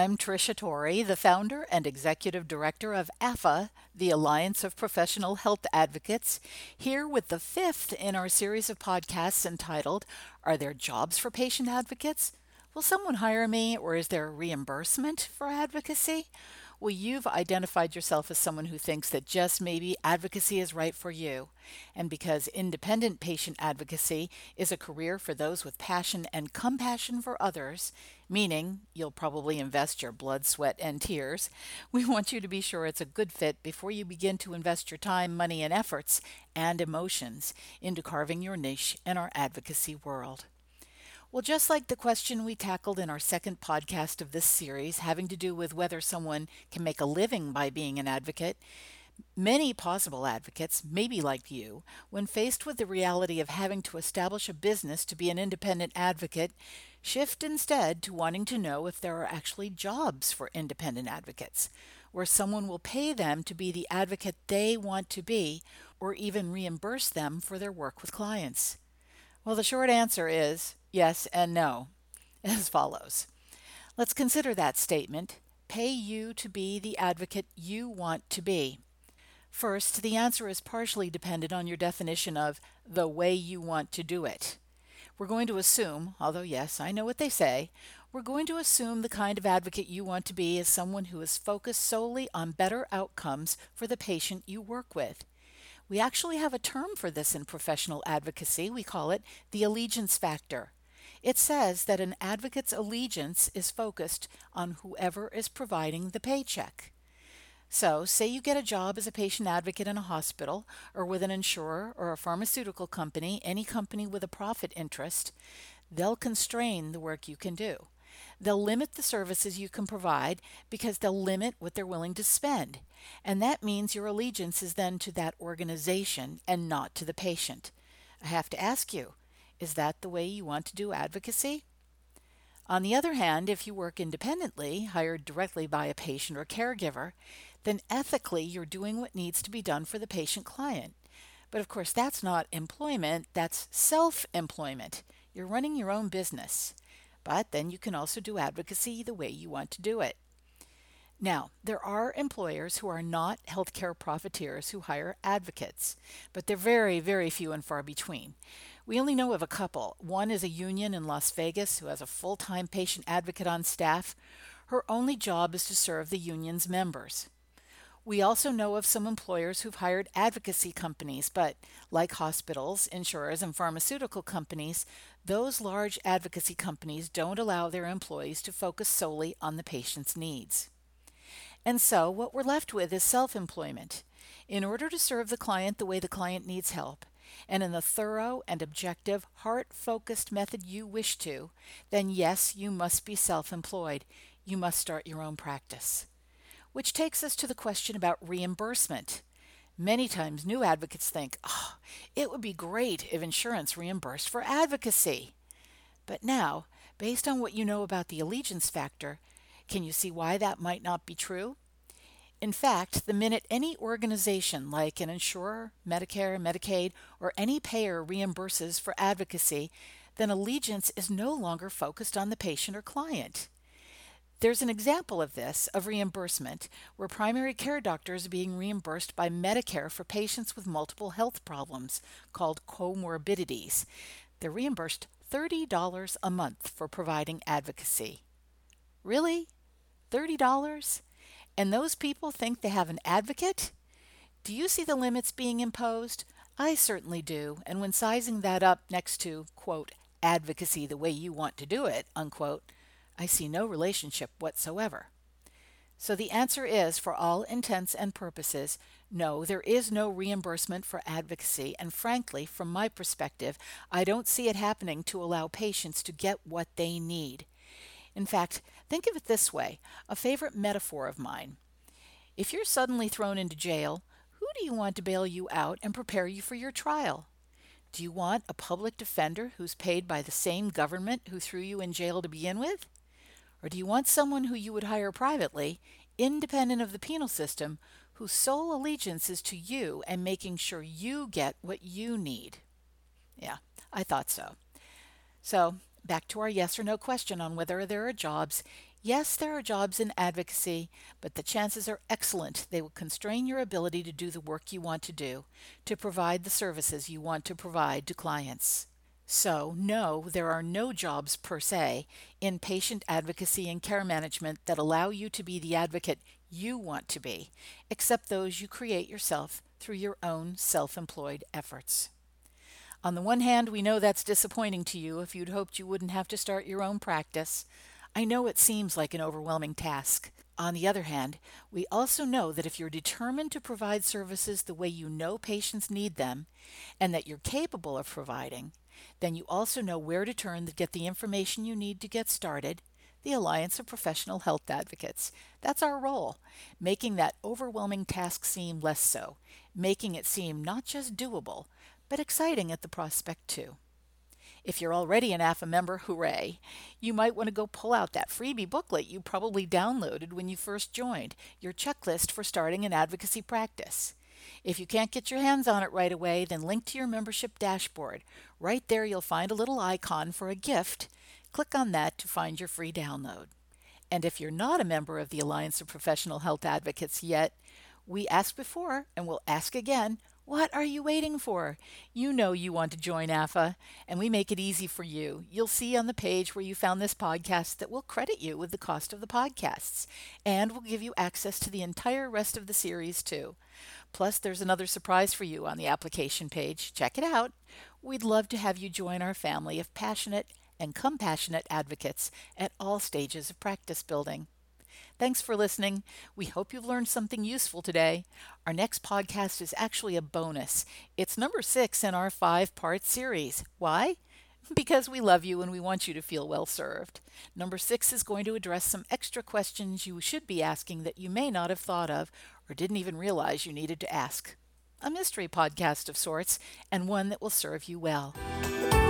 I'm Tricia Torrey, the founder and executive director of AFA, the Alliance of Professional Health Advocates, here with the fifth in our series of podcasts entitled, Are There Jobs for Patient Advocates? Will someone hire me, or is there reimbursement for advocacy? Well, you've identified yourself as someone who thinks that just maybe advocacy is right for you. And because independent patient advocacy is a career for those with passion and compassion for others, meaning you'll probably invest your blood, sweat, and tears, we want you to be sure it's a good fit before you begin to invest your time, money, and efforts and emotions into carving your niche in our advocacy world. Well, just like the question we tackled in our second podcast of this series, having to do with whether someone can make a living by being an advocate, many possible advocates, maybe like you, when faced with the reality of having to establish a business to be an independent advocate, shift instead to wanting to know if there are actually jobs for independent advocates, where someone will pay them to be the advocate they want to be, or even reimburse them for their work with clients. Well, the short answer is yes and no, as follows. Let's consider that statement. Pay you to be the advocate you want to be. First, the answer is partially dependent on your definition of the way you want to do it. We're going to assume, although yes, I know what they say, we're going to assume the kind of advocate you want to be is someone who is focused solely on better outcomes for the patient you work with. We actually have a term for this in professional advocacy. We call it the allegiance factor. It says that an advocate's allegiance is focused on whoever is providing the paycheck. So, say you get a job as a patient advocate in a hospital or with an insurer or a pharmaceutical company, any company with a profit interest, they'll constrain the work you can do. They'll limit the services you can provide because they'll limit what they're willing to spend. And that means your allegiance is then to that organization and not to the patient. I have to ask you, is that the way you want to do advocacy? On the other hand, if you work independently, hired directly by a patient or caregiver, then ethically you're doing what needs to be done for the patient client. But of course, that's not employment, that's self-employment. You're running your own business. But then you can also do advocacy the way you want to do it. Now, there are employers who are not healthcare profiteers who hire advocates, but they're very, very few and far between. We only know of a couple. One is a union in Las Vegas who has a full-time patient advocate on staff. Her only job is to serve the union's members. We also know of some employers who've hired advocacy companies, but like hospitals, insurers, and pharmaceutical companies, those large advocacy companies don't allow their employees to focus solely on the patient's needs. And so what we're left with is self-employment. In order to serve the client the way the client needs help, and in the thorough and objective, heart-focused method you wish to, then yes, you must be self-employed. You must start your own practice. Which takes us to the question about reimbursement. Many times new advocates think, it would be great if insurance reimbursed for advocacy. But now, based on what you know about the allegiance factor, can you see why that might not be true? In fact, the minute any organization like an insurer, Medicare, Medicaid, or any payer reimburses for advocacy, then allegiance is no longer focused on the patient or client. There's an example of this, of reimbursement, where primary care doctors are being reimbursed by Medicare for patients with multiple health problems called comorbidities. They're reimbursed $30 a month for providing advocacy. Really? $30? And those people think they have an advocate? Do you see the limits being imposed? I certainly do, and when sizing that up next to, quote, advocacy the way you want to do it, unquote, I see no relationship whatsoever. So the answer is, for all intents and purposes, no, there is no reimbursement for advocacy, and frankly, from my perspective, I don't see it happening to allow patients to get what they need. In fact, think of it this way, a favorite metaphor of mine. If you're suddenly thrown into jail, who do you want to bail you out and prepare you for your trial? Do you want a public defender who's paid by the same government who threw you in jail to begin with? Or do you want someone who you would hire privately, independent of the penal system, whose sole allegiance is to you and making sure you get what you need? Yeah, I thought so. So, back to our yes or no question on whether there are jobs. Yes, there are jobs in advocacy, but the chances are excellent they will constrain your ability to do the work you want to do, to provide the services you want to provide to clients. So, no, there are no jobs per se in patient advocacy and care management that allow you to be the advocate you want to be, except those you create yourself through your own self-employed efforts. On the one hand, we know that's disappointing to you if you'd hoped you wouldn't have to start your own practice. I know it seems like an overwhelming task. On the other hand, we also know that if you're determined to provide services the way you know patients need them, and that you're capable of providing, then you also know where to turn to get the information you need to get started. The Alliance of Professional Health Advocates. That's our role, making that overwhelming task seem less so, making it seem not just doable, but exciting at the prospect too. If you're already an AFA member, hooray! You might want to go pull out that freebie booklet you probably downloaded when you first joined, your checklist for starting an advocacy practice. If you can't get your hands on it right away, then link to your membership dashboard. Right there you'll find a little icon for a gift. Click on that to find your free download. And if you're not a member of the Alliance of Professional Health Advocates yet, we asked before and we'll ask again, what are you waiting for? You know you want to join AFA, and we make it easy for you. You'll see on the page where you found this podcast that we'll credit you with the cost of the podcasts, and we'll give you access to the entire rest of the series too. Plus, there's another surprise for you on the application page. Check it out. We'd love to have you join our family of passionate and compassionate advocates at all stages of practice building. Thanks for listening. We hope you've learned something useful today. Our next podcast is actually a bonus. It's number 6 in our 5-part series. Why? Because we love you and we want you to feel well served. Number 6 is going to address some extra questions you should be asking that you may not have thought of or didn't even realize you needed to ask. A mystery podcast of sorts, and one that will serve you well.